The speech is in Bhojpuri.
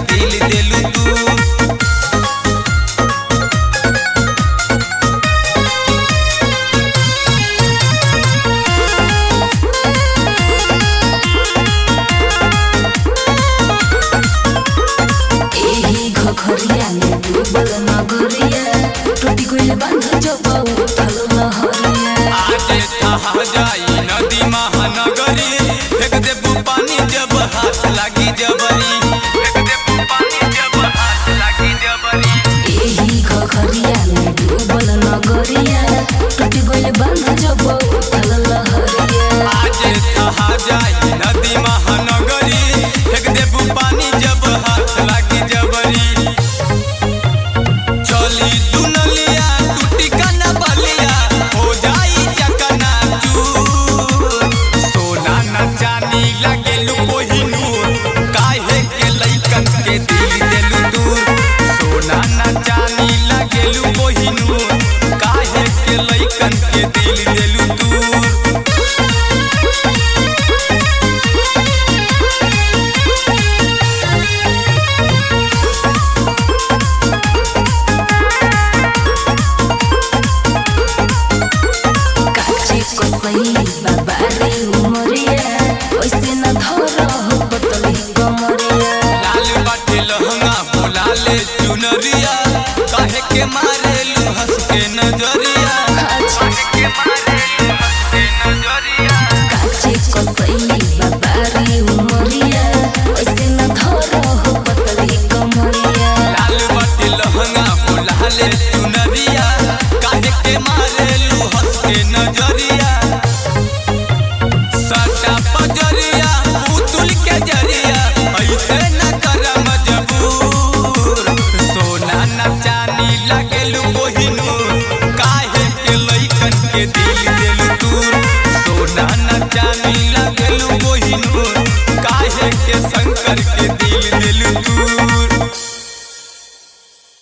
दिल देलू तू। घरिया में डूबल नगरिया टूटी गइल बांध जब उठल लहरिया। आज कहा जाई नदी महानगरी फेंक देबू पानी जब हाथ लागी जबरी। फेंक देबू पानी जब हाथ लागी जबरी। एही घरिया में डूबल नगरिया टूटी गइल बांध जब उठल लहरिया। आज कहा जाई नदी महानगरी फेंक देबू पानी जब हाथ लागी जबरी। चली दुनलिया टूटी कना बलिया हो जाई जकना चूर। सोना न चानी लागेलू कोहिनूर काहे के लइकन के दिल देलू दूर। सोना न चानी लागेलू कोहिनूर काहे के लइकन के दिल देलू दूर। बाबा रे उमरिया ओइसे न धर हो पतली कमरिया। लाल बाटे लहंगा बोलाले चुनरिया काहे के मारेलू हंस के नजरिया। काहे के मारेलू हंस के नजरिया। काचे कसैली बाबा रे उमरिया ओइसे न धर हो पतली कमरिया। लाल बाटे लहंगा बोलाले चुनरिया काहे के मारेलू हंस के नजरिया। सटा पजरिया पुतुल के जरिया ऐसे न कर मजबूर। सोना न चानी लागेलू कोहिनूर काहे के लइकन के दिल देलू दूर। सोना न चानी लागेलू कोहिनूर काहे के शंकर के दिल